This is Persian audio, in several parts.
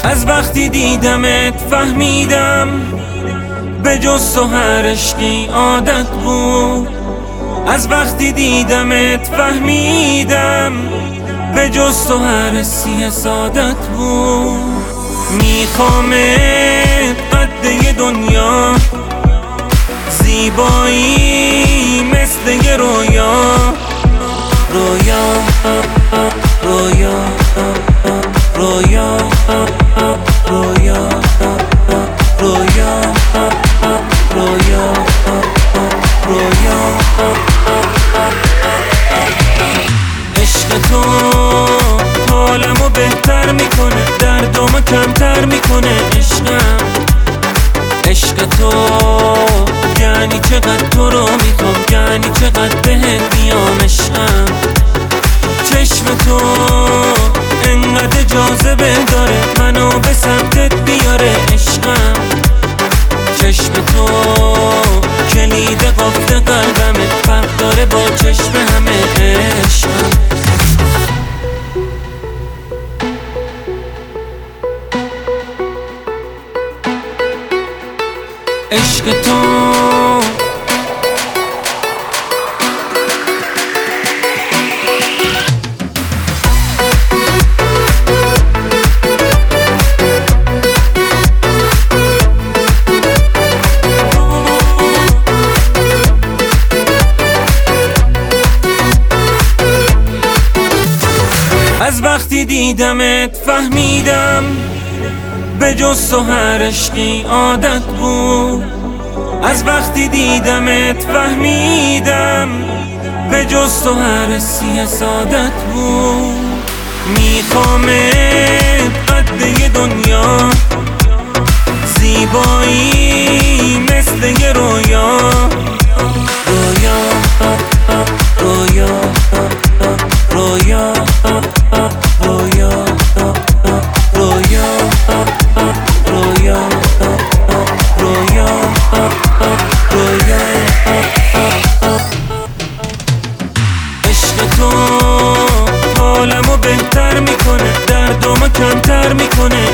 از وقتی دیدمت فهمیدم به جز تو هر عشقی عادت بود. از وقتی دیدمت فهمیدم به جز تو هر حسی سعادت بود. میخوامت قد دنیا، زیبایی مثل یه رویا. رویا رویا رویا رویا رویا رویا رویا. عشق تو حالمو بهتر میکنه، دردمو کمتر میکنه. عشق تو یعنی چقدر تو رو میخوام، یعنی چقدر بهت میام. عشقم چشم تو انقدر جاذبه داره، منو به سمتت بیاره. عشقم چشم تو کلید قفل قلبمه، فرق داره با چشم همه. عشقم عشق تو از وقتی دیدمت فهمیدم به جز تو هر عشقی عادت بود. از وقتی دیدمت فهمیدم به جز تو هر حسی سعادت بود. میخوامت قد دنیا، زیبایی مثل یه رویا. رویا رویا رویا رویا رویا رویا رویا رویا. عشق تو حالمو بهتر میکنه، دردمو کمتر میکنه.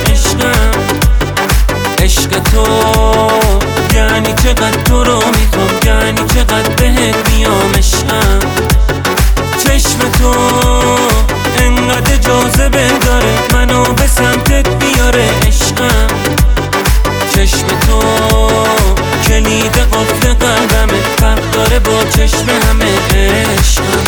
عشق تو یعنی چقدر تو رو میخوام، یعنی چقدر بهت میام. عشقم چشم تو انقدر جاذبه داره، منو به سمتت بیاره. عشقم چشم تو کلید قفل قلبمه، فرق داره با چشم همه. عشقم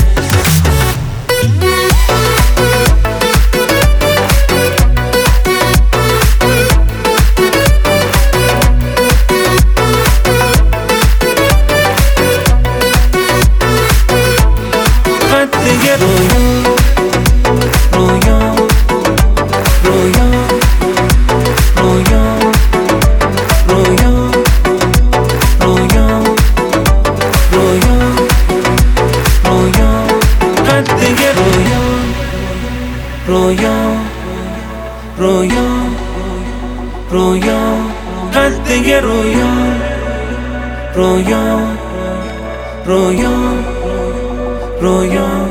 رویا رویا رویا قد یه رویا. رویا رویا رویا